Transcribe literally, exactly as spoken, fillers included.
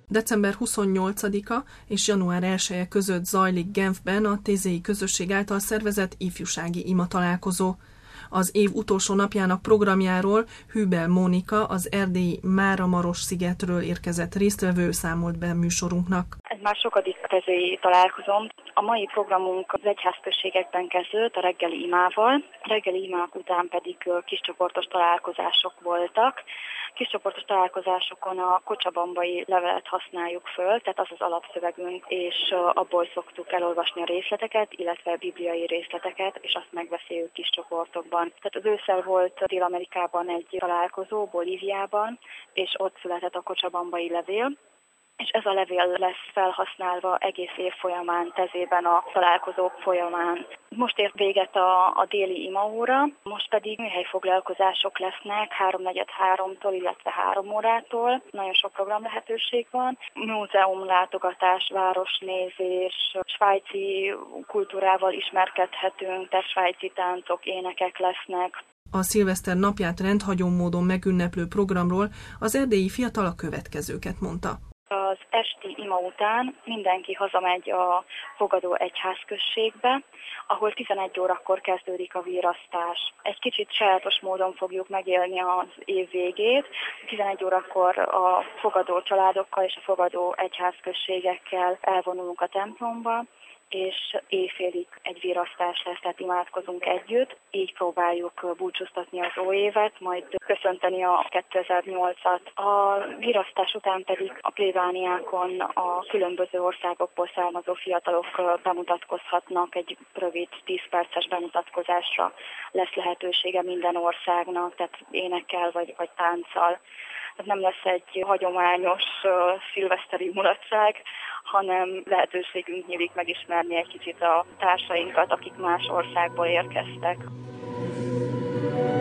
december huszonnyolcadika és január elseje között zajlik Genfben a Tézéi Közösség által szervezett ifjúsági imatalálkozó. Az év utolsó napjának programjáról Hübel Mónika, az erdélyi Máramaros-szigetről érkezett résztvevő számolt be műsorunknak. Ez már sokadik tézéi találkozom. A mai programunk az egyházközségekben kezdődött a reggeli imával, a reggeli imák után pedig kiscsoportos találkozások voltak. Kiscsoportos találkozásokon a kocsabambai levelet használjuk föl, tehát az az alapszövegünk, és abból szoktuk elolvasni a részleteket, illetve a bibliai részleteket, és azt megbeszéljük kis csoportokban. Tehát az ősszel volt Dél-Amerikában egy találkozó, Bolíviában, és ott született a kocsabambai levél, és ez a levél lesz felhasználva egész év folyamán, tezében a találkozók folyamán. Most ért véget a, a déli imaóra, most pedig műhelyfoglalkozások lesznek háromnegyed háromtól, illetve három órától. Nagyon sok program lehetőség van. Múzeum látogatás, városnézés, svájci kultúrával ismerkedhetünk, de svájci táncok, énekek lesznek. A szilveszter napját rendhagyó módon megünneplő programról az erdélyi fiatal a következőket mondta. Az esti ima után mindenki hazamegy a fogadó egyházközségbe, ahol tizenegy órakor kezdődik a virasztás. Egy kicsit sajátos módon fogjuk megélni az év végét. tizenegy órakor a fogadó családokkal és a fogadó egyházközségekkel elvonulunk a templomba, és éjfélig egy virasztás lesz, tehát imádkozunk együtt. Így próbáljuk búcsúztatni az új évet, majd köszönteni a kétezer-nyolcat. A virasztás után pedig a plébániákon a különböző országokból származó fiatalok bemutatkozhatnak, egy rövid tíz perces bemutatkozásra lesz lehetősége minden országnak, tehát énekkel vagy, vagy tánccal. Ez nem lesz egy hagyományos uh, szilveszteri mulatság, hanem lehetőségünk nyílik megismerni egy kicsit a társainkat, akik más országból érkeztek.